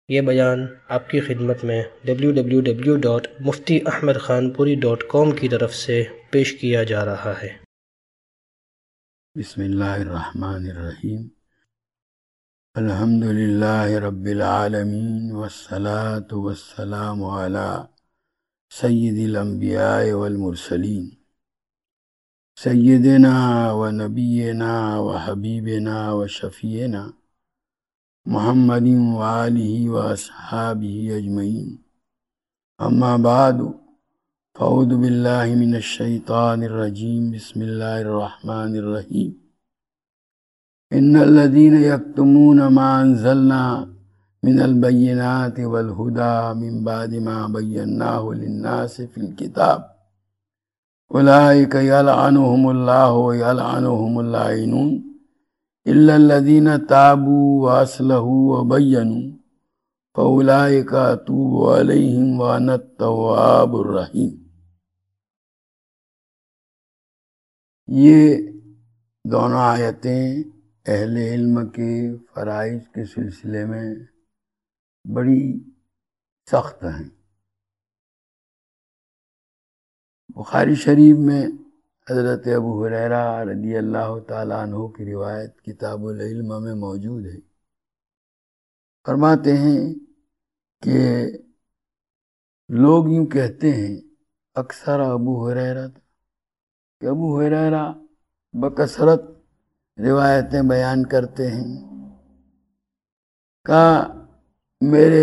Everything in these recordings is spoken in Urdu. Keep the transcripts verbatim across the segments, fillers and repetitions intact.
یہ بیان آپ کی خدمت میں W W W dot Mufti Ahmad Khan Puri dot کام کی طرف سے پیش کیا جا رہا ہے۔ بسم اللہ الرحمن الرحیم۔ الحمد للہ رب العالمین والصلاة والسلام علی سید الانبیاء والمرسلین سیدنا و نبینا و حبیبنا و شفیعنا محمد و آلہ و اصحابہ اجمعین، اما بعد فاعوذ باللہ من الشیطان الرجیم، بسم اللہ الرحمن الرحیم۔ ان الذین یکتمون ما انزلنا من البینات والہدی من بعد ما بیناہ للناس فی الکتاب اولئک یلعنہم اللہ و یلعنہم اللاعنون الا الذین تابوا واصلحوا وبینوا فاولئک اتوب علیہم وانا التواب الرحیم۔ یہ دونوں آیتیں اہل علم کے فرائض کے سلسلے میں بڑی سخت ہیں۔ بخاری شریف میں حضرت ابو ہریرہ رضی اللہ تعالیٰ عنہ کی روایت کتاب العلم میں موجود ہے۔ فرماتے ہیں کہ لوگ یوں کہتے ہیں، اکثر ابو ہریرہ کہ ابو ہریرہ بکثرت روایتیں بیان کرتے ہیں، کہا میرے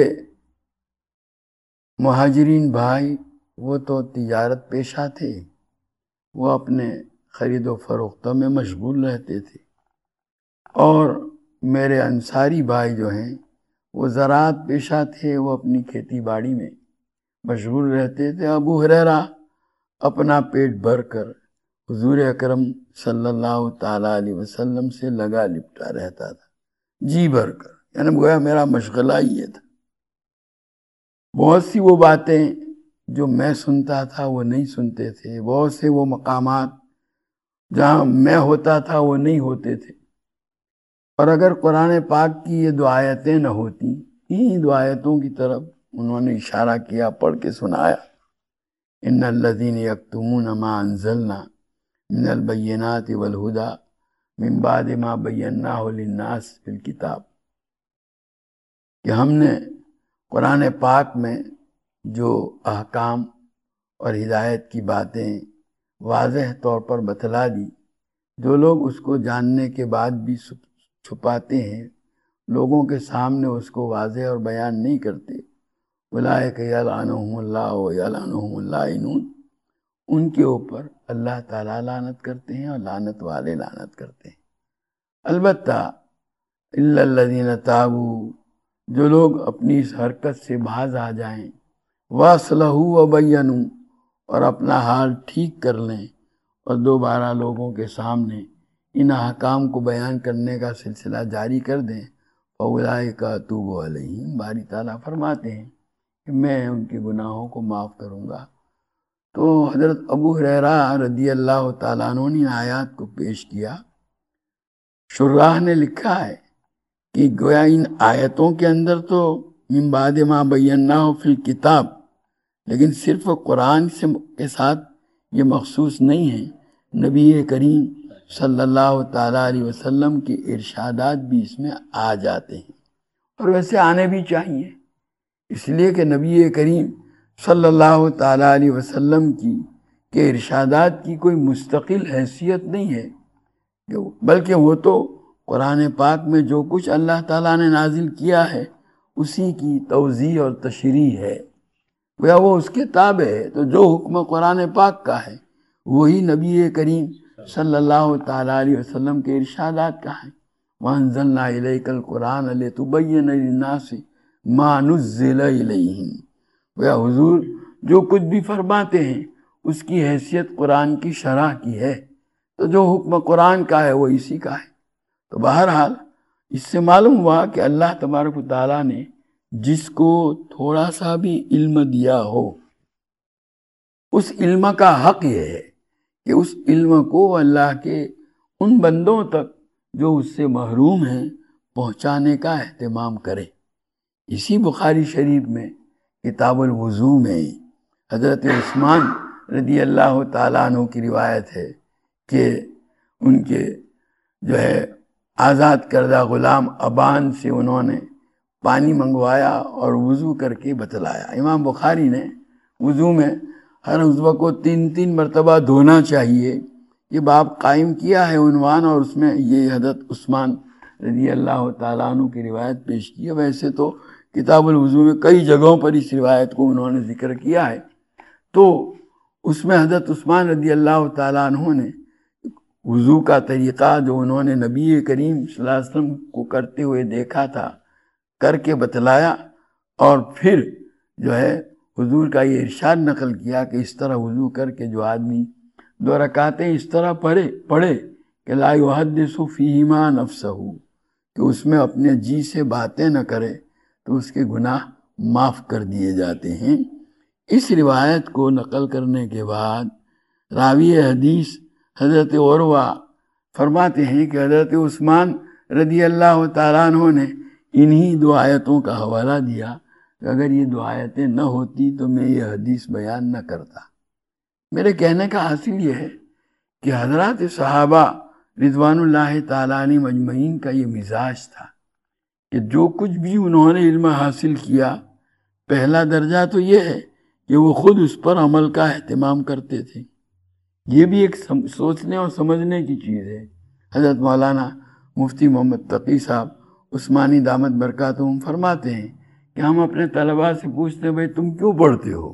مہاجرین بھائی وہ تو تجارت پیشہ تھے، وہ اپنے خرید و فروختہ میں مشغول رہتے تھے، اور میرے انصاری بھائی جو ہیں وہ زراعت پیشہ تھے، وہ اپنی کھیتی باڑی میں مشغول رہتے تھے۔ ابو ہریرہ اپنا پیٹ بھر کر حضور اکرم صلی اللہ تعالیٰ علیہ وسلم سے لگا لپٹا رہتا تھا، جی بھر کر، یعنی گویا میرا مشغلہ یہ تھا۔ بہت سی وہ باتیں جو میں سنتا تھا وہ نہیں سنتے تھے، بہت سے وہ مقامات جہاں میں ہوتا تھا وہ نہیں ہوتے تھے، اور اگر قرآن پاک کی یہ دو آیتیں نہ ہوتی، انہی دو آیتوں کی طرف انہوں نے اشارہ کیا، پڑھ کے سنایا، ان الذین یکتمون ما انزلنا من البینات والہدی من بعد ما بیناہ للناس فی الکتاب، کہ ہم نے قرآن پاک میں جو احکام اور ہدایت کی باتیں واضح طور پر بتلا دی، جو لوگ اس کو جاننے کے بعد بھی چھپاتے ہیں، لوگوں کے سامنے اس کو واضح اور بیان نہیں کرتے، اولئک یلعنہم اللہ و یلعنہم اللاعنون، ان کے اوپر اللہ تعالیٰ لعنت کرتے ہیں اور لعنت والے لعنت کرتے ہیں۔ البتہ الا الذین تابوا، جو لوگ اپنی اس حرکت سے باز آ جائیں، واصلحوا وبینوا، اور اپنا حال ٹھیک کر لیں اور دوبارہ لوگوں کے سامنے ان احکام کو بیان کرنے کا سلسلہ جاری کر دیں، فاولئک اتوب علیہم، باری تعالیٰ فرماتے ہیں کہ میں ان کے گناہوں کو معاف کروں گا۔ تو حضرت ابو ہریرہ رضی اللہ تعالیٰ عنہ نے آیات کو پیش کیا۔ شراح نے لکھا ہے کہ گویا ان آیتوں کے اندر تو من بعد ما بیناہ فی الکتاب، لیکن صرف قرآن سے کے ساتھ یہ مخصوص نہیں ہے، نبی کریم صلی اللہ تعالیٰ علیہ وسلم کے ارشادات بھی اس میں آ جاتے ہیں، اور ویسے آنے بھی چاہیے، اس لیے کہ نبی کریم صلی اللہ تعالیٰ علیہ وسلم کی کے ارشادات کی کوئی مستقل حیثیت نہیں ہے، بلکہ وہ تو قرآن پاک میں جو کچھ اللہ تعالیٰ نے نازل کیا ہے اسی کی توضیح اور تشریح ہے، گویا وہ اس کے تابع ہے۔ تو جو حکم قرآن پاک کا ہے وہی نبی کریم صلی اللہ تعالیٰ علیہ وسلم کے ارشادات کا ہے۔ وَأَنزَلْنَا إِلَيْكَ الْقُرْآنَ لِتُبَيِّنَ لِلنَّاسِ مَا نُزِّلَ إِلَيْهِمْ، گویا حضور جو کچھ بھی فرماتے ہیں اس کی حیثیت قرآن کی شرح کی ہے، تو جو حکم قرآن کا ہے وہ اسی کا ہے۔ تو بہرحال اس سے معلوم ہوا کہ اللہ تبارک و تعالیٰ نے جس کو تھوڑا سا بھی علم دیا ہو، اس علم کا حق یہ ہے کہ اس علم کو اللہ کے ان بندوں تک جو اس سے محروم ہیں پہنچانے کا اہتمام کرے، اسی بخاری شریف میں کتاب الوضو میں حضرت عثمان رضی اللہ تعالیٰ عنہ کی روایت ہے کہ ان کے جو ہے آزاد کردہ غلام ابان سے انہوں نے پانی منگوایا اور وضو کر کے بتلایا۔ امام بخاری نے وضو میں ہر عضو کو تین تین مرتبہ دھونا چاہیے یہ باب قائم کیا ہے عنوان، اور اس میں یہ حضرت عثمان رضی اللہ تعالیٰ عنہ کی روایت پیش کی ہے۔ ویسے تو کتاب الوضو میں کئی جگہوں پر اس روایت کو انہوں نے ذکر کیا ہے، تو اس میں حضرت عثمان رضی اللہ تعالیٰ عنہ نے وضو کا طریقہ جو انہوں نے نبی کریم صلی اللہ علیہ وسلم کو کرتے ہوئے دیکھا تھا کر کے بتلایا، اور پھر جو ہے حضور کا یہ ارشاد نقل کیا کہ اس طرح وضو کر کے جو آدمی دو رکعتیں اس طرح پڑھے پڑھے کہ لا یحدث فیہما نفسہ، کہ اس میں اپنے جی سے باتیں نہ کرے تو اس کے گناہ معاف کر دیے جاتے ہیں۔ اس روایت کو نقل کرنے کے بعد راوی حدیث حضرت عروہ فرماتے ہیں کہ حضرت عثمان رضی اللہ تعالیٰ عنہ نے انہی دو آیتوں کا حوالہ دیا کہ اگر یہ دو آیتیں نہ ہوتی تو میں یہ حدیث بیان نہ کرتا۔ میرے کہنے کا حاصل یہ ہے کہ حضرات صحابہ رضوان اللہ تعالیٰ عنہ مجمعین کا یہ مزاج تھا کہ جو کچھ بھی انہوں نے علم حاصل کیا، پہلا درجہ تو یہ ہے کہ وہ خود اس پر عمل کا اہتمام کرتے تھے۔ یہ بھی ایک سوچنے اور سمجھنے کی چیز ہے۔ حضرت مولانا مفتی محمد تقی صاحب عثمانی دامت برکاتہم فرماتے ہیں کہ ہم اپنے طلباء سے پوچھتے ہیں بھائی تم کیوں پڑھتے ہو؟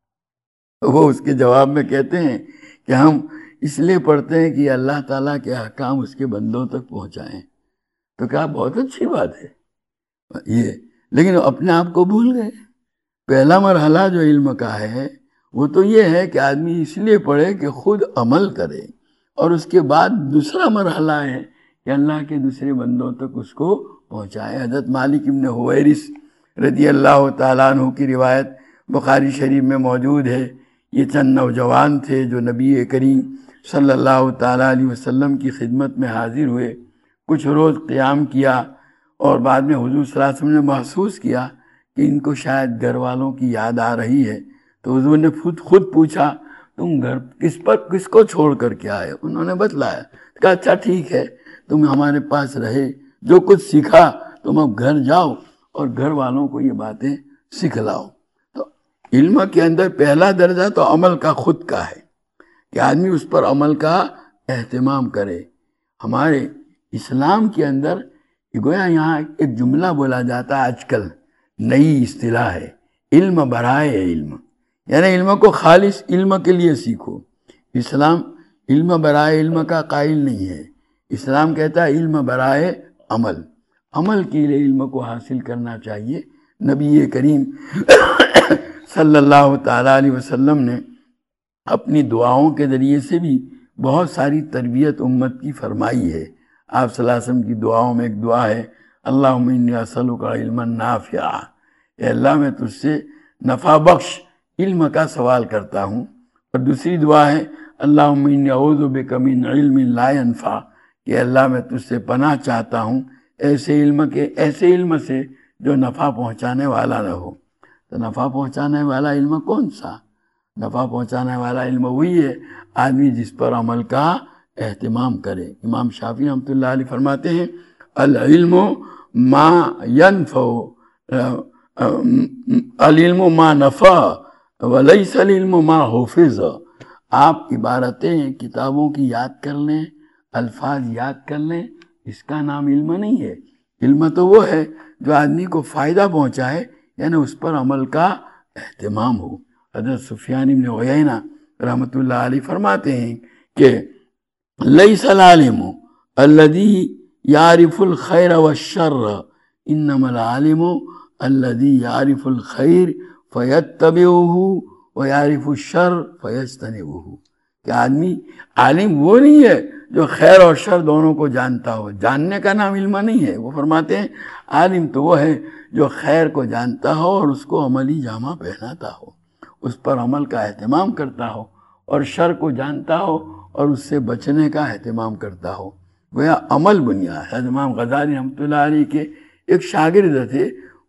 وہ اس کے جواب میں کہتے ہیں کہ ہم اس لیے پڑھتے ہیں کہ اللہ تعالیٰ کے احکام اس کے بندوں تک پہنچائیں۔ تو کہا بہت اچھی بات ہے یہ، لیکن اپنے آپ کو بھول گئے۔ پہلا مرحلہ جو علم کا ہے وہ تو یہ ہے کہ آدمی اس لیے پڑھے کہ خود عمل کرے، اور اس کے بعد دوسرا مرحلہ ہے کہ اللہ کے دوسرے بندوں تک اس کو پہنچائے۔ حضرت مالک ابن حویرث رضی اللہ تعالیٰ عنہ کی روایت بخاری شریف میں موجود ہے۔ یہ چند نوجوان تھے جو نبی کریم صلی اللہ تعالیٰ علیہ وسلم کی خدمت میں حاضر ہوئے، کچھ روز قیام کیا، اور بعد میں حضور صلی اللہ علیہ وسلم نے محسوس کیا کہ ان کو شاید گھر والوں کی یاد آ رہی ہے، تو حضور نے خود خود پوچھا تم گھر کس پر کس کو چھوڑ کر کے آئے؟ انہوں نے بتلایا، کہا اچھا ٹھیک ہے تم ہمارے پاس رہے، جو کچھ سیکھا تم اب گھر جاؤ اور گھر والوں کو یہ باتیں سکھلاؤ۔ تو علم کے اندر پہلا درجہ تو عمل کا خود کا ہے کہ آدمی اس پر عمل کا اہتمام کرے۔ ہمارے اسلام کے اندر گویا یہاں ایک جملہ بولا جاتا ہے، آج کل نئی اصطلاح ہے، علم برائے علم، یعنی علم کو خالص علم کے لیے سیکھو۔ اسلام علم برائے علم کا قائل نہیں ہے، اسلام کہتا ہے علم برائے عمل، عمل کے لیے علم کو حاصل کرنا چاہیے۔ نبی کریم صلی اللہ تعالیٰ علیہ وسلم نے اپنی دعاؤں کے ذریعے سے بھی بہت ساری تربیت امت کی فرمائی ہے۔ آپ صلی اللہ علیہ وسلم کی دعاؤں میں ایک دعا ہے، اللہم انی اسألک علما نافعا، اے اللہ میں تجھ سے نفع بخش علم کا سوال کرتا ہوں۔ اور دوسری دعا ہے، اللہم انی اعوذ بک من علم لا ینفع، کہ اللہ میں تجھ سے پناہ چاہتا ہوں ایسے علم کے ایسے علم سے جو نفع پہنچانے والا نہ ہو۔ تو نفع پہنچانے والا علم کون سا؟ نفع پہنچانے والا علم وہی ہے آدمی جس پر عمل کا اہتمام کرے۔ امام شافعی رحمۃ اللہ علیہ فرماتے ہیں، العلم ما ینفع العلم ما نفع ولیس العلم ما حفظ۔ آپ عبارتیں کتابوں کی یاد کر لیں، الفاظ یاد کر لیں، اس کا نام علم نہیں ہے۔ علم تو وہ ہے جو آدمی کو فائدہ پہنچائے، یعنی اس پر عمل کا اہتمام ہو۔ حضرت سفیان بن عیینہ رحمۃ اللہ علیہ فرماتے ہیں کہ لیس العالم الذی یعرف الخیر والشر انما العالم الذی یعرف الخیر فیتبعہ ویعرف الشر فیجتنبہ، کہ آدمی عالم وہ نہیں ہے جو خیر اور شر دونوں کو جانتا ہو، جاننے کا نام علم نہیں ہے۔ وہ فرماتے ہیں عالم تو وہ ہے جو خیر کو جانتا ہو اور اس کو عملی جامہ پہناتا ہو، اس پر عمل کا اہتمام کرتا ہو، اور شر کو جانتا ہو اور اس سے بچنے کا اہتمام کرتا ہو۔ گویا عمل بنیاد ہے۔ امام غزالی رحمۃ اللہ علیہ کے ایک شاگرد تھے،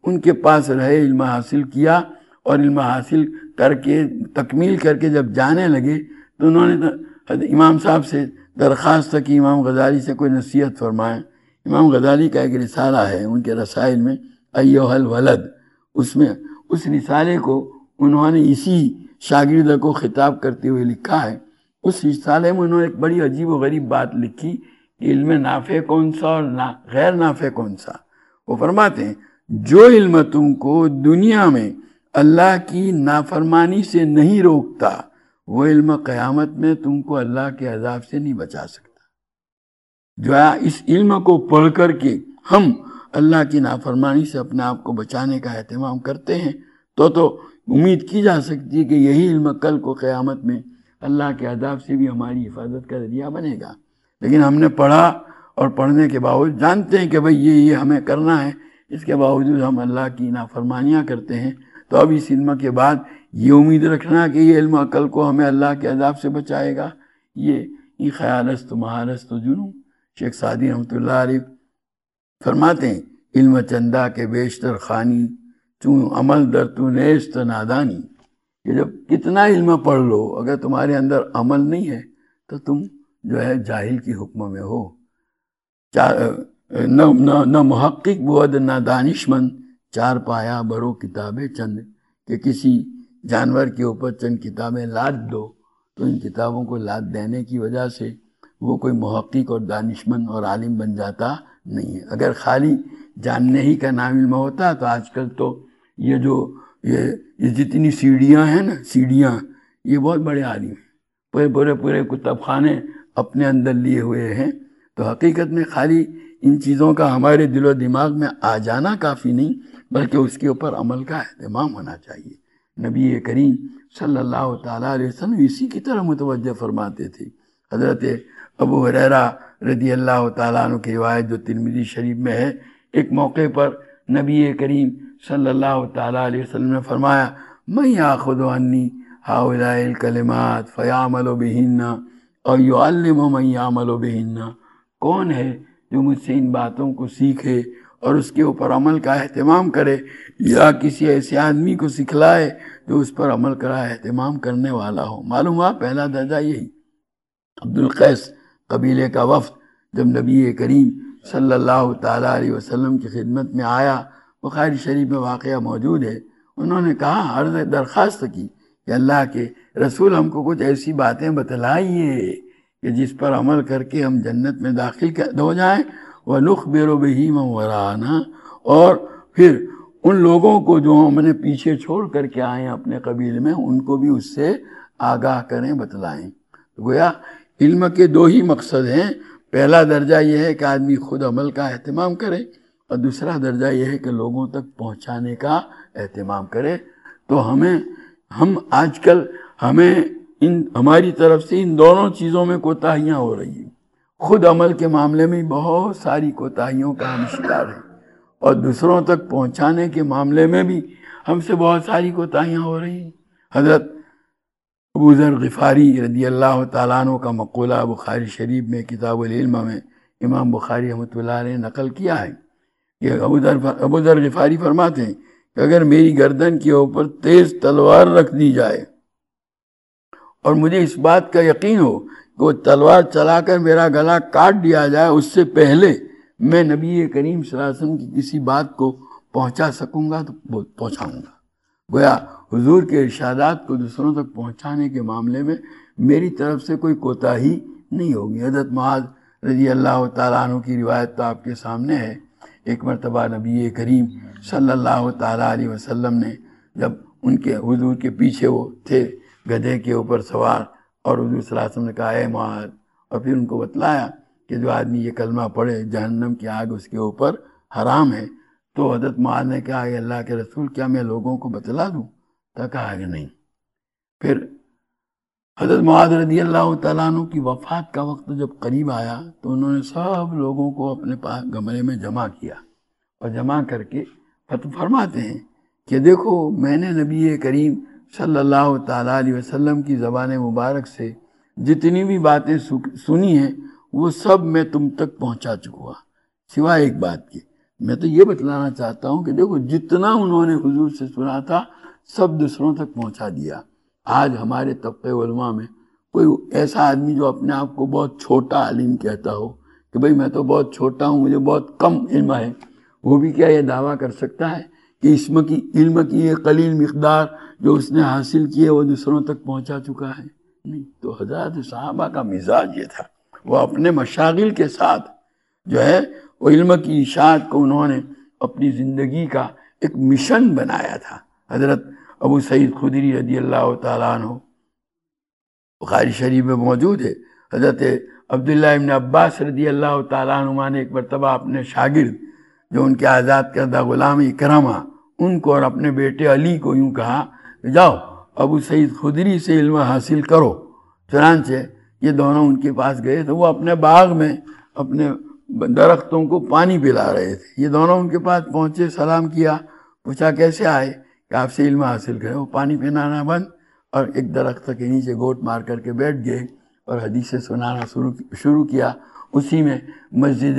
ان کے پاس رہے، علم حاصل کیا، اور علم حاصل کر کے تکمیل کر کے جب جانے لگے تو انہوں نے امام صاحب سے درخواست کی امام غزالی سے کوئی نصیحت فرمائیں۔ امام غزالی کا ایک رسالہ ہے ان کے رسائل میں، ایھا الولد، اس میں اس رسالے کو انہوں نے اسی شاگرد کو خطاب کرتے ہوئے لکھا ہے۔ اس رسالے میں انہوں نے ایک بڑی عجیب و غریب بات لکھی کہ علم نافع کون سا اور غیر نافع کون سا۔ وہ فرماتے ہیں جو علم تم کو دنیا میں اللہ کی نافرمانی سے نہیں روکتا، وہ علم قیامت میں تم کو اللہ کے عذاب سے نہیں بچا سکتا۔ جو ہے اس علم کو پڑھ کر کے ہم اللہ کی نافرمانی سے اپنے آپ کو بچانے کا اہتمام کرتے ہیں تو تو امید کی جا سکتی ہے کہ یہی علم کل کو قیامت میں اللہ کے عذاب سے بھی ہماری حفاظت کا ذریعہ بنے گا۔ لیکن ہم نے پڑھا اور پڑھنے کے باوجود جانتے ہیں کہ بھئی یہ یہ ہمیں کرنا ہے، اس کے باوجود ہم اللہ کی نافرمانیاں کرتے ہیں، تو اب اس علم کے بعد یہ امید رکھنا کہ یہ علم کل کو ہمیں اللہ کے عذاب سے بچائے گا، یہ یہ خیال است و محال است و جنون۔ شیخ سعدی رحمۃ اللہ علیہ فرماتے ہیں علم چندہ کے بیشتر خانی، چون عمل در تو نیست نادانی، کہ جب کتنا علم پڑھ لو اگر تمہارے اندر عمل نہیں ہے تو تم جو ہے جاہل کی حکم میں ہو۔ نہ محقق بود نہ دانش مند، چار پایا برو کتابیں چند، کہ کسی جانور کے اوپر چند کتابیں لاد دو تو ان کتابوں کو لاد دینے کی وجہ سے وہ کوئی محقق اور دانشمند اور عالم بن جاتا نہیں ہے۔ اگر خالی جاننے ہی کا نام علم ہوتا تو آج کل تو یہ جو یہ یہ جتنی سیڑھیاں ہیں نا سیڑھیاں، یہ بہت بڑے عالم ہیں، پورے پورے پورے کتب خانے اپنے اندر لیے ہوئے ہیں۔ تو حقیقت میں خالی ان چیزوں کا ہمارے دل و دماغ میں آ جانا کافی نہیں، بلکہ اس کے اوپر عمل کا اہتمام ہونا چاہیے۔ نبی کریم صلی اللہ تعالیٰ علیہ وسلم اسی کی طرح متوجہ فرماتے تھے۔ حضرت ابو ہریرہ رضی اللہ تعالیٰ عنہ کی روایت جو ترمذی شریف میں ہے، ایک موقع پر نبی کریم صلی اللہ تعالیٰ علیہ وسلم نے فرمایا من یاخذ عنی ہؤلاء الکلمات فیعمل بہن اور یعلم من یعمل بہن، کون ہے جو مجھ سے ان باتوں کو سیکھے اور اس کے اوپر عمل کا اہتمام کرے، یا کسی ایسے آدمی کو سکھلائے جو اس پر عمل کا اہتمام کرنے والا ہو۔ معلوم ہوا پہلا درجہ یہی۔ عبد القیس قبیلے کا وفد جب نبی کریم صلی اللہ تعالیٰ علیہ وسلم کی خدمت میں آیا، بخاری شریف میں واقعہ موجود ہے، انہوں نے کہا، عرض درخواست کی کہ اللہ کے رسول ہم کو کچھ ایسی باتیں بتلائیے کہ جس پر عمل کر کے ہم جنت میں داخل ہو جائیں، وَنُخْبِرُ بِهِ مَنْ وَرَاءَنَا، اور پھر ان لوگوں کو جو ہم نے پیچھے چھوڑ کر کے آئے ہیں اپنے قبیلے میں، ان کو بھی اس سے آگاہ کریں، بتلائیں۔ گویا علم کے دو ہی مقصد ہیں، پہلا درجہ یہ ہے کہ آدمی خود عمل کا اہتمام کرے، اور دوسرا درجہ یہ ہے کہ لوگوں تک پہنچانے کا اہتمام کرے۔ تو ہمیں ہم آج کل ہمیں ان ہماری طرف سے ان دونوں چیزوں میں کوتاہیاں ہو رہی ہیں۔ خود عمل کے معاملے میں بہت ساری کوتاہیوں کا ہم شکار ہیں، اور دوسروں تک پہنچانے کے معاملے میں بھی ہم سے بہت ساری کوتاہیاں ہو رہی ہیں۔ حضرت ابو ذر غفاری رضی اللہ تعالیٰ عنہ کا مقولہ بخاری شریف میں کتاب العلم میں امام بخاری رحمۃ اللہ علیہ نے نقل کیا ہے کہ ابو ذر ابو ذر غفاری فرماتے ہیں کہ اگر میری گردن کے اوپر تیز تلوار رکھ دی جائے اور مجھے اس بات کا یقین ہو کہ وہ تلوار چلا کر میرا گلا کاٹ دیا جائے، اس سے پہلے میں نبی کریم صلی اللہ علیہ وسلم کی کسی بات کو پہنچا سکوں گا تو پہنچاؤں گا۔ گویا حضور کے ارشادات کو دوسروں تک پہنچانے کے معاملے میں میری طرف سے کوئی کوتاہی نہیں ہوگی۔ حضرت معاذ رضی اللہ تعالیٰ عنہ کی روایت تو آپ کے سامنے ہے، ایک مرتبہ نبی کریم صلی اللہ تعالیٰ علیہ وسلم نے جب ان کے حضور کے پیچھے وہ تھے گدھے کے اوپر سوار، اور حضور صلی اللہ علیہ وسلم نے کہا اے معاذ، اور پھر ان کو بتلایا کہ جو آدمی یہ کلمہ پڑھے جہنم کی آگ اس کے اوپر حرام ہے۔ تو حضرت معاذ نے کہا کہ اللہ کے رسول کیا میں لوگوں کو بتلا دوں؟ تو کہا کہ نہیں۔ پھر حضرت معاذ رضی اللہ تعالیٰ عنہ کی وفات کا وقت جب قریب آیا تو انہوں نے سب لوگوں کو اپنے پاس کمرے میں جمع کیا، اور جمع کر کے فرماتے ہیں کہ دیکھو میں نے نبی کریم صلی اللہ تعالیٰ علیہ وسلم کی زبان مبارک سے جتنی بھی باتیں سنی ہیں وہ سب میں تم تک پہنچا چکا، سوائے ایک بات کی، میں تو یہ بتلانا چاہتا ہوں کہ دیکھو جتنا انہوں نے حضور سے سنا تھا سب دوسروں تک پہنچا دیا۔ آج ہمارے طبقے علماء میں کوئی ایسا آدمی جو اپنے آپ کو بہت چھوٹا عالم کہتا ہو کہ بھئی میں تو بہت چھوٹا ہوں، مجھے بہت کم علم ہے، وہ بھی کیا یہ دعویٰ کر سکتا ہے کہ اسم کی علم کی یہ قلیل مقدار جو اس نے حاصل کی ہے وہ دوسروں تک پہنچا چکا ہے؟ نہیں۔ تو حضرات صحابہ کا مزاج یہ تھا، وہ اپنے مشاغل کے ساتھ جو ہے وہ علم کی اشاعت کو انہوں نے اپنی زندگی کا ایک مشن بنایا تھا۔ حضرت ابو سعید خدری رضی اللہ تعالیٰ عنہ بخاری شریف میں موجود ہے، حضرت عبداللہ ابن عباس رضی اللہ تعالیٰ عنہ نے ایک مرتبہ اپنے شاگرد جو ان کے آزاد کردہ غلام اکرمہ ان کو اور اپنے بیٹے علی کو یوں کہا کہ جاؤ ابو سعید خدری سے علم حاصل کرو۔ چنانچہ یہ دونوں ان کے پاس گئے تو وہ اپنے باغ میں اپنے درختوں کو پانی پلا رہے تھے۔ یہ دونوں ان کے پاس پہنچے، سلام کیا، پوچھا کیسے آئے کہ آپ سے علم حاصل کرے۔ وہ پانی پلانا بند اور ایک درخت کے نیچے گوٹ مار کر کے بیٹھ گئے اور حدیثیں سنانا شروع کیا۔ اسی میں مسجد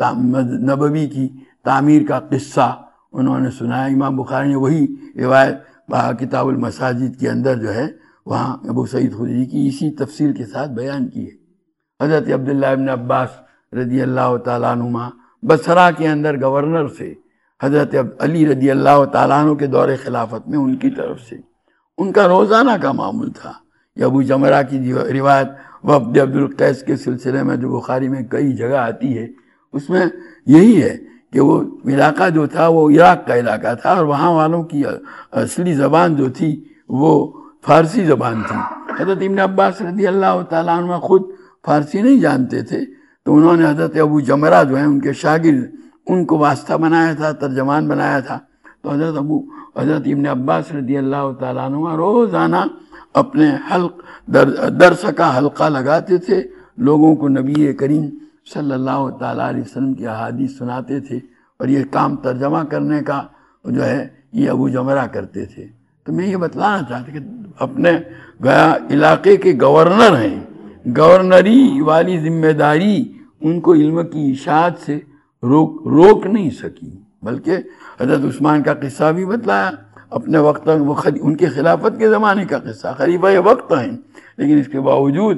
نبوی کی تعمیر کا قصہ انہوں نے سنایا۔ امام بخاری نے وہی روایت کتاب المساجد کے اندر جو ہے وہاں ابو سعید خدری کی اسی تفصیل کے ساتھ بیان کی ہے۔ حضرت عبداللہ ابن عباس رضی اللہ تعالیٰ عنہ بصرہ کے اندر گورنر سے، حضرت علی رضی اللہ تعالیٰ عنہ کے دور خلافت میں ان کی طرف سے ان کا روزانہ کا معمول تھا۔ یہ ابو جمرہ کی روایت وفد عبد القیس کے سلسلے میں جو بخاری میں کئی جگہ آتی ہے، اس میں یہی ہے کہ وہ علاقہ جو تھا وہ عراق کا علاقہ تھا اور وہاں والوں کی اصلی زبان جو تھی وہ فارسی زبان تھی۔ حضرت ابن عباس رضی اللہ تعالیٰ عنہ خود فارسی نہیں جانتے تھے، تو انہوں نے حضرت ابو جمرہ جو ہیں ان کے شاگرد ان کو واسطہ بنایا تھا، ترجمان بنایا تھا۔ تو حضرت ابو حضرت ابن عباس رضی اللہ تعالیٰ عنہ روزانہ اپنے حلق درس کا حلقہ لگاتے تھے، لوگوں کو نبی کریم صلی اللہ تعالیٰ علیہ وسلم کی احادیث سناتے تھے، اور یہ کام ترجمہ کرنے کا جو ہے یہ ابو جمرہ کرتے تھے۔ تو میں یہ بتلانا چاہتا کہ اپنے گیا علاقے کے گورنر ہیں، گورنری والی ذمہ داری ان کو علم کی اشاعت سے روک روک نہیں سکی، بلکہ حضرت عثمان کا قصہ بھی بتلایا اپنے وقت، وہ ان کے خلافت کے زمانے کا قصہ، خلیفہ وقت ہیں، لیکن اس کے باوجود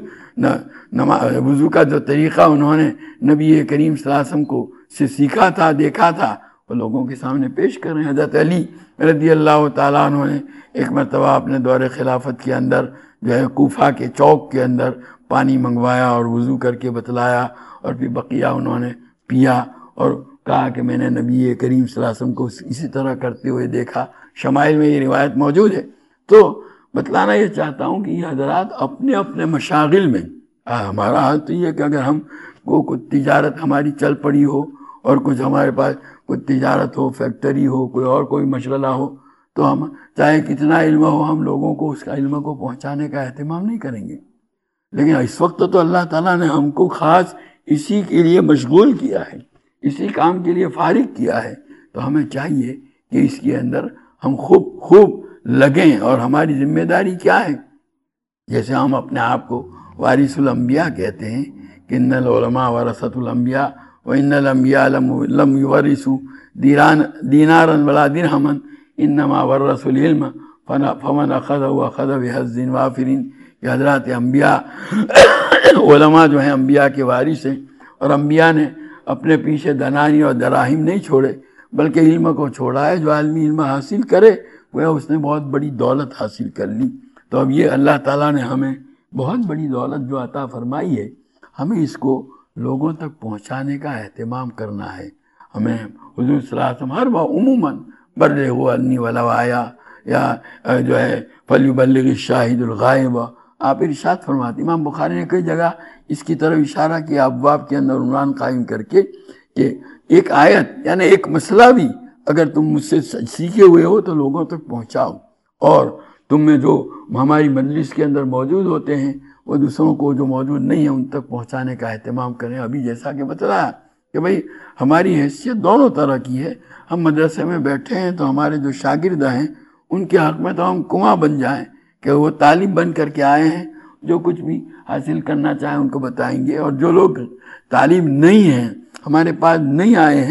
وضو کا جو طریقہ انہوں نے نبی کریم صلی اللہ علیہ وسلم کو سے سیکھا تھا، دیکھا تھا، وہ لوگوں کے سامنے پیش کر رہے ہیں۔ حضرت علی رضی اللہ تعالیٰ عنہ نے ایک مرتبہ اپنے دور خلافت کے اندر جو ہے کوفہ کے چوک کے اندر پانی منگوایا اور وضو کر کے بتلایا، اور پھر بقیہ انہوں نے پیا اور کہا کہ میں نے نبی کریم صلی اللہ علیہ وسلم کو اسی طرح کرتے ہوئے دیکھا۔ شمائل میں یہ روایت موجود ہے۔ تو بتلانا یہ چاہتا ہوں کہ یہ حضرات اپنے اپنے مشاغل میں، ہمارا حال تو یہ ہے کہ اگر ہم کو کوئی تجارت ہماری چل پڑی ہو اور کچھ ہمارے پاس کوئی تجارت ہو، فیکٹری ہو، کوئی اور کوئی مشغلہ ہو، تو ہم چاہے کتنا علم ہو ہم لوگوں کو اس کا علم کو پہنچانے کا اہتمام نہیں کریں گے۔ لیکن اس وقت تو اللہ تعالیٰ نے ہم کو خاص اسی کے لیے مشغول کیا ہے، اسی کام کے لیے فارغ کیا ہے، تو ہمیں چاہیے کہ اس کے اندر ہم خوب خوب لگیں۔ اور ہماری ذمہ داری کیا ہے؟ جیسے ہم اپنے آپ کو وارث الانبیاء کہتے ہیں کہ ان العلماء ورثۃ الانبیاء وان الانبیاء لم یورثوا دینارا ولا درہما انما ورثوا العلم فمن اخذه اخذ بحظ وافر۔ کہ حضرات انبیاء علماء جو ہیں انبیاء کے وارث ہیں، اور انبیاء نے اپنے پیچھے دنانی اور دراہم نہیں چھوڑے بلکہ علم کو چھوڑا ہے۔ جو عالمی علم حاصل کرے وہ اس نے بہت بڑی دولت حاصل کر لی۔ تو اب یہ اللہ تعالیٰ نے ہمیں بہت بڑی دولت جو عطا فرمائی ہے، ہمیں اس کو لوگوں تک پہنچانے کا اہتمام کرنا ہے۔ ہمیں حضور صلی اللہ علیہ وسلم ہر بار عموماً بلغوا انی ولو آیا، یا جو ہے فلیبلغ الشاہد الغائب، آپ ارشاد فرماتے۔ امام بخاری نے کئی جگہ اس کی طرف اشارہ کیا، ابواب کے اندر عنوان قائم کر کے کہ ایک آیت یعنی ایک مسئلہ بھی اگر تم مجھ سے سیکھے ہوئے ہو تو لوگوں تک پہنچاؤ، اور تم میں جو ہماری مجلس کے اندر موجود ہوتے ہیں وہ دوسروں کو جو موجود نہیں ہیں ان تک پہنچانے کا اہتمام کریں۔ ابھی جیسا کہ بتلایا کہ بھئی ہماری حیثیت دونوں طرح کی ہے، ہم مدرسے میں بیٹھے ہیں تو ہمارے جو شاگرد ہیں ان کے حق میں تو ہم کنواں بن جائیں کہ وہ طالب بن کر کے آئے ہیں، جو کچھ بھی حاصل کرنا چاہیں ان کو بتائیں گے، اور جو لوگ طالب نہیں ہیں ہمارے پاس نہیں آئے ہیں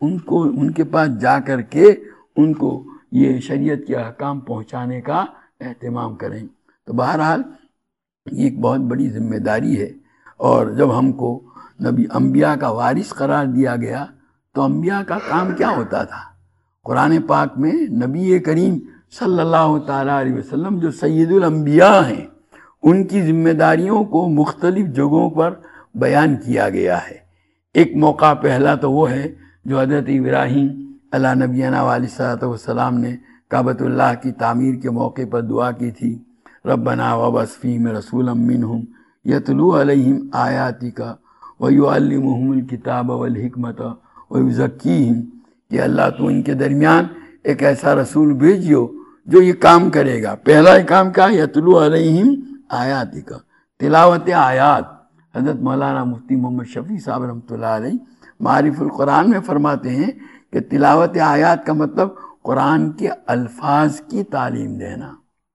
ان کو ان کے پاس جا کر کے ان کو یہ شریعت کے احکام پہنچانے کا اہتمام کریں۔ تو بہرحال یہ ایک بہت بڑی ذمہ داری ہے، اور جب ہم کو نبی انبیاء کا وارث قرار دیا گیا تو انبیاء کا کام کیا ہوتا تھا؟ قرآن پاک میں نبی کریم صلی اللہ تعالیٰ علیہ وسلم جو سید الانبیاء ہیں، ان کی ذمہ داریوں کو مختلف جگہوں پر بیان کیا گیا ہے۔ ایک موقع پہلا تو وہ ہے جو حضرت ابراہیم علیہ نبینا علیہ الصلوۃ والسلام نے کعبۃ اللہ کی تعمیر کے موقع پر دعا کی تھی، ربنا وابعث فیہم رسولا منہم یتلو علیہم آیاتک ویعلمہم الکتاب والحکمۃ ویزکیہم، کہ اللہ تو ان کے درمیان ایک ایسا رسول بھیجیو جو یہ کام کرے گا۔ پہلا کام کیا؟ یتلو علیہم آیاتک، تلاوت آیات۔ حضرت مولانا مفتی محمد شفیع صاحب رحمۃ اللہ علیہ معارف القرآن میں فرماتے ہیں کہ تلاوت آیات کا مطلب قرآن کے الفاظ کی تعلیم دینا،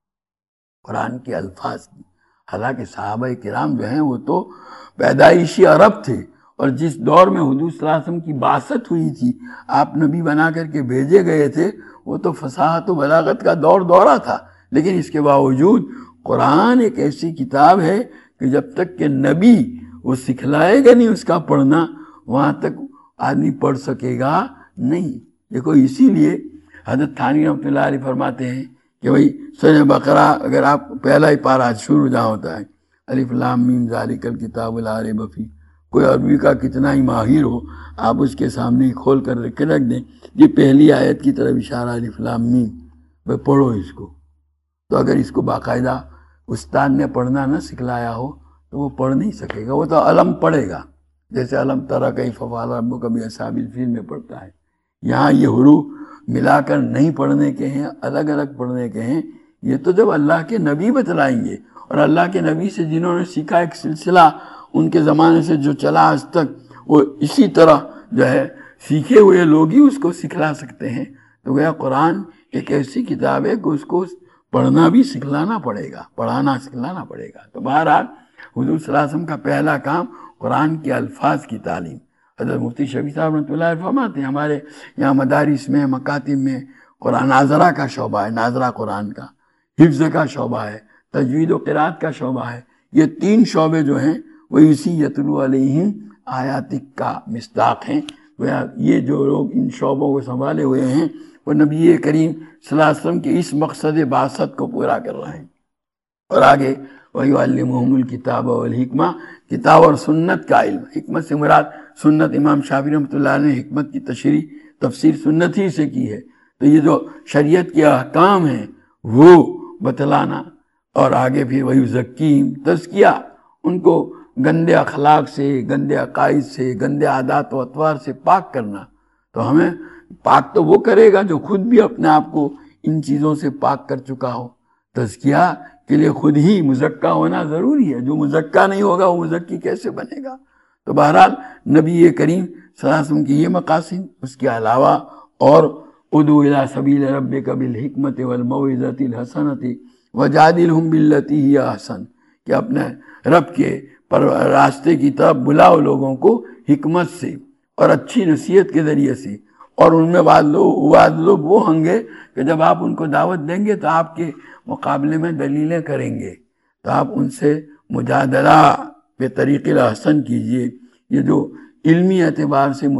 قرآن کے الفاظ کی۔ حالانکہ صحابہ کرام جو ہیں وہ تو پیدائشی عرب تھے، اور جس دور میں حضور صلی اللہ علیہ وسلم کی بعثت ہوئی تھی، آپ نبی بنا کر کے بھیجے گئے تھے، وہ تو فصاحت و بلاغت کا دور دورہ تھا، لیکن اس کے باوجود قرآن ایک ایسی کتاب ہے کہ جب تک کہ نبی وہ سکھلائے گا نہیں اس کا پڑھنا، وہاں تک آدمی پڑھ سکے گا نہیں۔ دیکھو اسی لیے حضرت تھانوی رحمۃ اللہ علیہ فرماتے ہیں کہ بھئی سورہ بقرہ اگر آپ پہلا ہی پارہ شروع جہاں ہوتا ہے، الف لام میم ذالک الکتاب لا ریب فیہ، کوئی عربی کا کتنا ہی ماہر ہو، آپ اس کے سامنے ہی کھول کر رکھ رکھ دیں، یہ پہلی آیت کی طرف اشارہ الف لام میم، بھئی پڑھو اس کو۔ تو اگر اس کو باقاعدہ استاد نے پڑھنا نہ سکھلایا ہو تو وہ پڑھ نہیں سکے گا، وہ تو علم پڑھے گا، جیسے علم تری کیف فعل ربک باصحاب الفیل میں پڑھتا ہے۔ یہاں یہ حروف ملا کر نہیں پڑھنے کے ہیں، الگ الگ پڑھنے کے ہیں، یہ تو جب اللہ کے نبی بتلائیں گے، اور اللہ کے نبی سے جنہوں نے سیکھا ایک سلسلہ ان کے زمانے سے جو چلا آج تک، وہ اسی طرح جو ہے سیکھے ہوئے لوگ ہی اس کو سکھلا سکتے ہیں۔ تو گویا قرآن ایک ایسی کتاب ہے کہ اس کو پڑھنا بھی سکھلانا پڑے گا، پڑھانا سکھلانا پڑے گا۔ تو بہرحال حضور صلی اللہ علیہ وسلم کا پہلا کام قرآن کے الفاظ کی تعلیم۔ حضرت مفتی شفیع صاحب رحمۃ اللہ علیہ فرماتے ہیں ہمارے یہاں مدارس میں، مکاتب میں قرآن ناظرہ کا شعبہ ہے، ناظرہ قرآن کا، حفظ کا شعبہ ہے، تجوید و قرات کا شعبہ ہے۔ یہ تین شعبے جو ہیں وہ اسی یتلو علیہم آیاتک کا مصداق ہیں۔ یہ جو لوگ ان شعبوں کو سنبھالے ہوئے ہیں وہ نبی کریم صلی اللہ علیہ وسلم کے اس مقصد بعثت کو پورا کر رہے ہیں۔ اور آگے وَيُعَلِّمُهُمُ الْكِتَابَ وَالْحِكْمَةَ، کتاب اور سنت کا علم۔ حکمت سے مراد سنت، امام شافعی رحمۃ اللہ علیہ نے حکمت کی تشریح تفسیر سنت ہی سے کی ہے۔ تو یہ جو شریعت کے احکام ہیں وہ بتلانا، اور آگے پھر وَيُزَكِّيهِمْ، تزکیہ، ان کو گندے اخلاق سے، گندے عقائد سے، گندے عادات و اطوار سے پاک کرنا۔ تو ہمیں پاک تو وہ کرے گا جو خود بھی اپنے آپ کو ان چیزوں سے پاک کر چکا ہو۔ تزکیہ کے لیے خود ہی مزکا ہونا ضروری ہے، جو مزکا نہیں ہوگا وہ مزکی کیسے بنے گا؟ تو بہرحال نبی کریم صلی اللہ علیہ وسلم کی یہ مقاصد، اس کے علاوہ اور ادعو الی سبیل ربک بالحکمۃ والموعظۃ الحسنۃ وجادلہم باللتی ہی احسن، کہ اپنے رب کے پر راستے کی طرف بلاؤ لوگوں کو حکمت سے اور اچھی نصیحت کے ذریعے سے۔ اور ان میں بعض لوگ بعض لوگ وہ ہوں گے کہ جب آپ ان کو دعوت دیں گے تو آپ کے مقابلے میں دلیلیں کریں گے، تو آپ ان سے مجادلہ بے طریق احسن کیجئے۔ یہ جو علمی اعتبار سے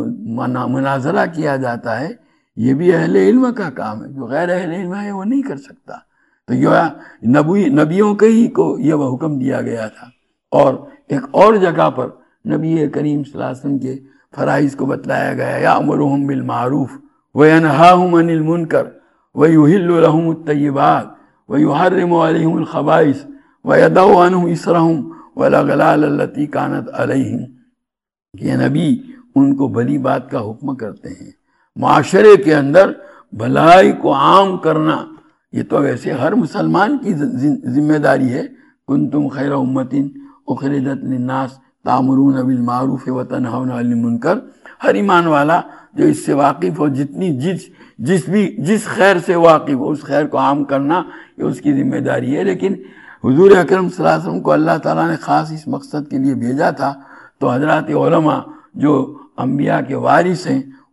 مناظرہ کیا جاتا ہے یہ بھی اہل علم کا کام ہے، جو غیر اہل علم ہے وہ نہیں کر سکتا۔ تو یہ نبی نبیوں کے ہی کو یہ حکم دیا گیا تھا۔ اور ایک اور جگہ پر نبی کریم صلی اللہ علیہ وسلم کے فرائض کو بتلایا گیا، یأمرہم بالمعروف وینہاہم عن المنکر ویحل لہم الطیبات ویحرم علیہم الخبائث ویضع عنہم اصرہم والاغلال التی کانت علیہم۔ یہ نبی ان کو بھلی بات کا حکم کرتے ہیں، معاشرے کے اندر بھلائی کو عام کرنا یہ تو ویسے ہر مسلمان کی ذمہ داری ہے۔ کنتم خیر امۃ اخرجت للناس تأمرون بالمعروف وتنہون عن المنکر۔ ہر ایمان والا جو اس سے واقف ہو، جتنی جس جس بھی جس خیر سے واقف ہو اس خیر کو عام کرنا یہ اس کی ذمہ داری ہے۔ لیکن حضور اکرم صلی اللہ علیہ وسلم کو اللہ تعالیٰ نے خاص اس مقصد کے لیے بھیجا تھا، تو حضرات علماء جو انبیاء کے وارث ہیں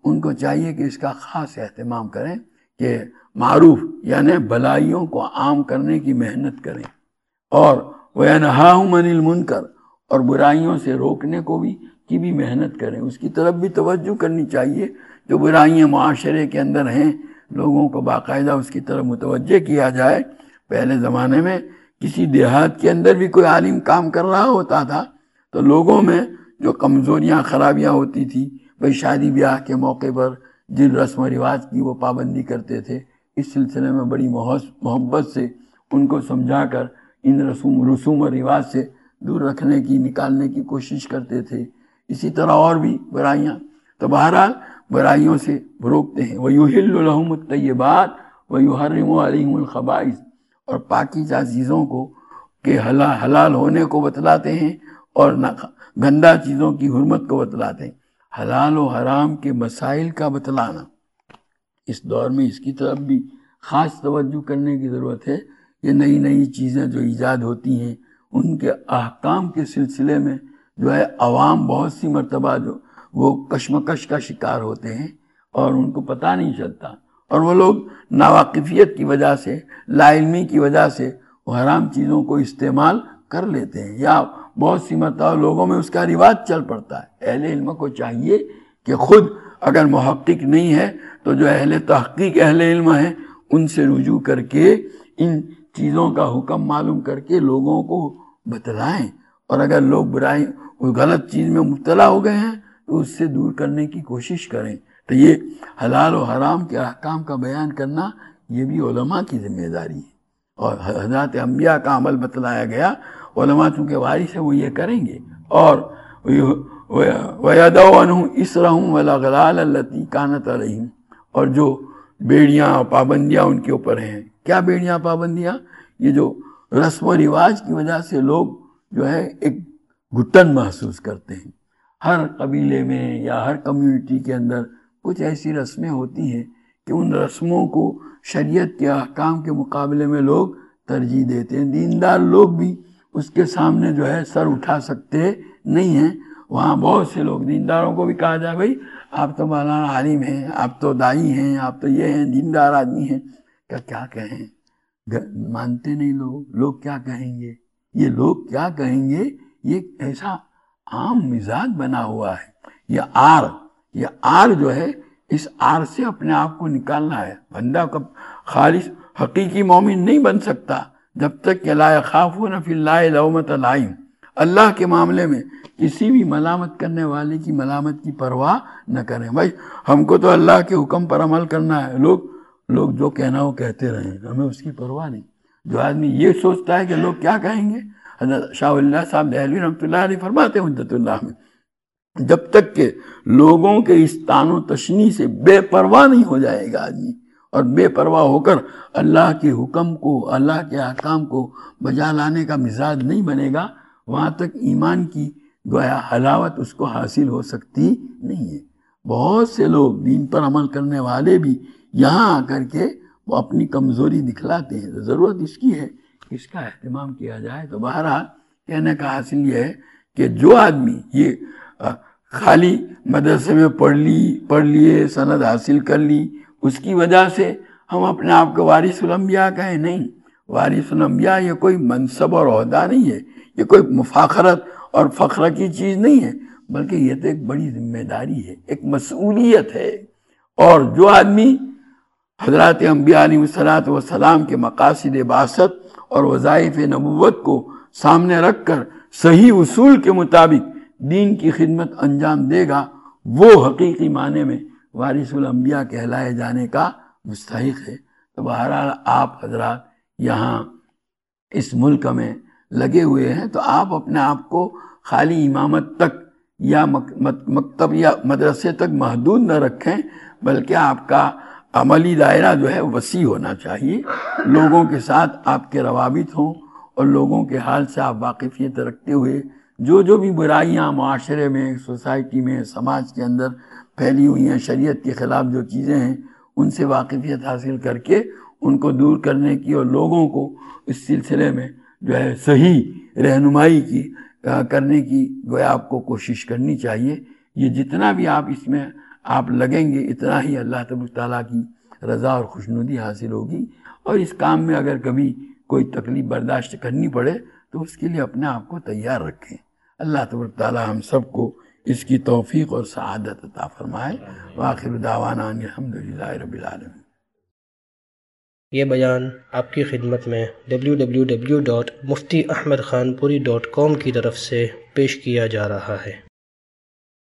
ان کو چاہیے کہ اس کا خاص اہتمام کریں کہ معروف یعنی بھلائیوں کو عام کرنے کی محنت کریں، اور وَيَنْهَاهُمْ عَنِ الْمُنْكَرِ اور برائیوں سے روکنے کو بھی کی بھی محنت کریں، اس کی طرف بھی توجہ کرنی چاہیے۔ جو برائیاں معاشرے کے اندر ہیں لوگوں کو باقاعدہ اس کی طرف متوجہ کیا جائے۔ پہلے زمانے میں کسی دیہات کے اندر بھی کوئی عالم کام کر رہا ہوتا تھا تو لوگوں میں جو کمزوریاں خرابیاں ہوتی تھی، بھئی شادی بیاہ کے موقع پر جن رسم و رواج کی وہ پابندی کرتے تھے، اس سلسلے میں بڑی محبت سے ان کو سمجھا کر ان رسوم رسوم و رواج سے دور رکھنے کی نکالنے کی کوشش کرتے تھے۔ اسی طرح اور بھی برائیاں، تو بہرحال برائیوں سے روکتے ہیں۔ وَيُحِلُّ لَهُمُ الطَّيِّبَاتِ وَيُحَرِّمُ عَلَيْهِمُ الْخَبَائِثَ اور پاکیزہ چیزوں کو کہ حلال ہونے کو بتلاتے ہیں اور گندہ چیزوں کی حرمت کو بتلاتے ہیں۔ حلال و حرام کے مسائل کا بتلانا، اس دور میں اس کی طرف بھی خاص توجہ کرنے کی ضرورت ہے۔ یہ نئی نئی چیزیں جو ایجاد ہوتی ہیں ان کے احکام کے سلسلے میں جو ہے عوام بہت سی مرتبہ جو وہ کشمکش کا شکار ہوتے ہیں اور ان کو پتہ نہیں چلتا، اور وہ لوگ ناواقفیت کی وجہ سے، لا علمی کی وجہ سے وہ حرام چیزوں کو استعمال کر لیتے ہیں، یا بہت سی مرتبہ لوگوں میں اس کا رواج چل پڑتا ہے۔ اہل علم کو چاہیے کہ خود اگر محقق نہیں ہے تو جو اہل تحقیق اہل علم ہیں ان سے رجوع کر کے ان چیزوں کا حکم معلوم کر کے لوگوں کو بتلائیں، اور اگر لوگ برائی غلط چیز میں مبتلا ہو گئے ہیں تو اس سے دور کرنے کی کوشش کریں۔ تو یہ حلال و حرام کے احکام کا بیان کرنا یہ بھی علماء کی ذمہ داری ہے، اور حضرات انبیاء کا عمل بتلایا گیا، علماء چونکہ وارث ہیں وہ یہ کریں گے۔ اور وَيَدَعُ عَنْهُمْ إِصْرَهُمْ وَالْأَغْلَالَ الَّتِي كَانَتْ عَلَيْهِمْ اور جو بیڑیاں اور پابندیاں ان کے اوپر ہیں۔ کیا بیڑیاں پابندیاں؟ یہ جو رسم و رواج کی وجہ سے لوگ جو ہے ایک گھٹن محسوس کرتے ہیں۔ ہر قبیلے میں یا ہر کمیونٹی کے اندر کچھ ایسی رسمیں ہوتی ہیں کہ ان رسموں کو شریعت کے احکام کے مقابلے میں لوگ ترجیح دیتے ہیں۔ دیندار لوگ بھی اس کے سامنے جو ہے سر اٹھا سکتے نہیں ہیں۔ وہاں بہت سے لوگ دینداروں کو بھی کہا جائے بھائی آپ تو مولانا عالم ہیں، آپ تو دائی ہیں، آپ تو یہ ہیں، دیندار آدمی ہیں، کیا کیا کہیں؟ مانتے نہیں لوگ، لوگ کیا کہیں گے؟ یہ لوگ کیا کہیں گے یہ ایسا عام مزاج بنا ہوا ہے۔ یہ آر یہ آر جو ہے اس آر سے اپنے آپ کو نکالنا ہے۔ بندہ کا خالص حقیقی مومن نہیں بن سکتا جب تک کہ لا یخافون فی اللہ لومۃ لائم، اللہ کے معاملے میں کسی بھی ملامت کرنے والے کی ملامت کی پرواہ نہ کریں۔ بھائی ہم کو تو اللہ کے حکم پر عمل کرنا ہے، لوگ لوگ جو کہنا وہ کہتے رہیں، ہمیں اس کی پرواہ نہیں۔ جو آدمی یہ سوچتا ہے کہ لوگ کیا کہیں گے، حضرت شاہ اللہ صاحب دہلوی رحمۃ اللہ علیہ فرماتے ہیں حجت اللہ میں، جب تک کہ لوگوں کے اس طعن و تشنیع سے بے پرواہ نہیں ہو جائے گا آدمی، اور بے پرواہ ہو کر اللہ کے حکم کو، اللہ کے احکام کو بجا لانے کا مزاج نہیں بنے گا، وہاں تک ایمان کی گویا حلاوت اس کو حاصل ہو سکتی نہیں ہے۔ بہت سے لوگ دین پر عمل کرنے والے بھی یہاں آ کر کے وہ اپنی کمزوری دکھلاتے ہیں۔ ضرورت اس کی ہے کہ اس کا اہتمام کیا جائے۔ تو بہرحال کہنے کا حاصل یہ ہے کہ جو آدمی یہ خالی مدرسے میں پڑھ لی پڑھ لیے سند حاصل کر لی، اس کی وجہ سے ہم اپنے آپ کو وارث الانبیاء کہیں، نہیں۔ وارث الانبیاء یہ کوئی منصب اور عہدہ نہیں ہے، یہ کوئی مفاخرت اور فخر کی چیز نہیں ہے، بلکہ یہ تو ایک بڑی ذمہ داری ہے، ایک مسئولیت ہے۔ اور جو آدمی حضرات انبیاء علیہ الصلوۃ والسلام کے مقاصد بعثت اور وظائف نبوت کو سامنے رکھ کر صحیح اصول کے مطابق دین کی خدمت انجام دے گا، وہ حقیقی معنی میں وارث الانبیاء کہلائے جانے کا مستحق ہے۔ تو بہرحال آپ حضرات یہاں اس ملک میں لگے ہوئے ہیں تو آپ اپنے آپ کو خالی امامت تک یا مکتب یا مدرسے تک محدود نہ رکھیں، بلکہ آپ کا عملی دائرہ جو ہے وسیع ہونا چاہیے۔ لوگوں کے ساتھ آپ کے روابط ہوں اور لوگوں کے حال سے آپ واقفیت رکھتے ہوئے جو جو بھی برائیاں معاشرے میں، سوسائٹی میں، سماج کے اندر پھیلی ہوئی ہیں، شریعت کے خلاف جو چیزیں ہیں، ان سے واقفیت حاصل کر کے ان کو دور کرنے کی اور لوگوں کو اس سلسلے میں جو ہے صحیح رہنمائی کی کرنے کی گویا آپ کو کوشش کرنی چاہیے۔ یہ جتنا بھی آپ اس میں آپ لگیں گے اتنا ہی اللہ تبارک تعالیٰ کی رضا اور خوشنودی حاصل ہوگی. اور اس کام میں اگر کبھی کوئی تکلیف برداشت کرنی پڑے تو اس کے لیے اپنے آپ کو تیار رکھیں. اللہ تبارک تعالیٰ ہم سب کو اس کی توفیق اور سعادت عطا فرمائے. وآخر دعوانا ان الحمدللہ رب العالمین. یہ بیان آپ کی خدمت میں W W W dot Mufti Ahmad Khan Puri dot کام کی طرف سے پیش کیا جا رہا ہے.